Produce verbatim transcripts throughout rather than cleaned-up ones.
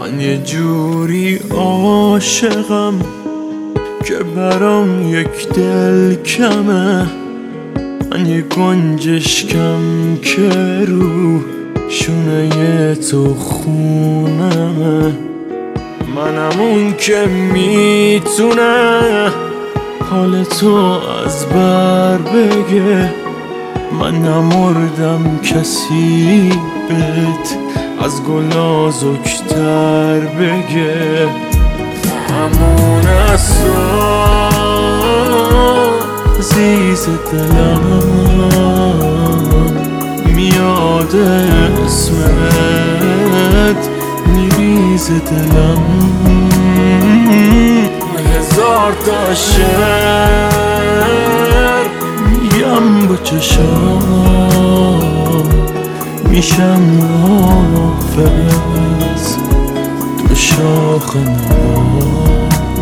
من یه جوری عاشقم که برام یک دل کمه. من یه گنجشکم که رو شونه تو خونمه. منم اون که میتونه حال تو از بر بگه. من نمردم کسی بهت از گل نازکتر بگه. همون اسرار عزیز دلم میاد اسمت میریز دلم. هزار تا شعر میگم با چشام میشم حافظ تو شاخ نبات.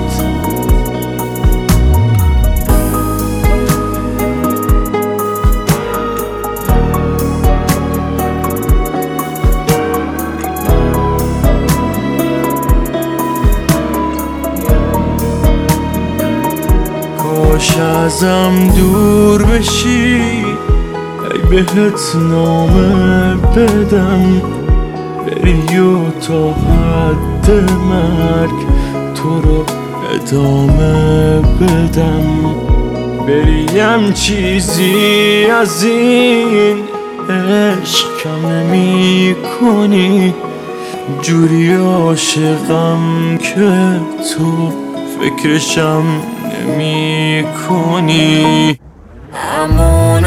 کاش ازم دور بشی ای بهت نامه بدم. بری و تا حد مرگ تو رو ادامه بدم. بریم چیزی از این عشق کم نمی کنی. جوری عاشقم که تو فکرشم نمی کنی. همون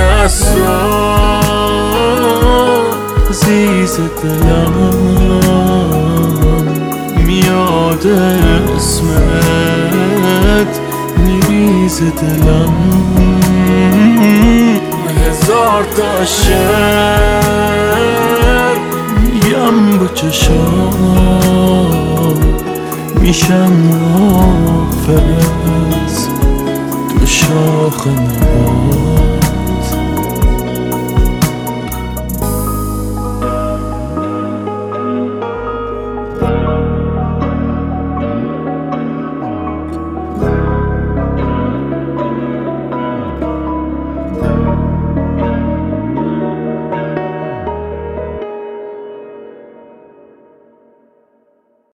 اسرار عزیز دلم میاد اسمت میریز دلم. هزار تا شعر میگم با چشام میشم حافظ تو شاخ نبات.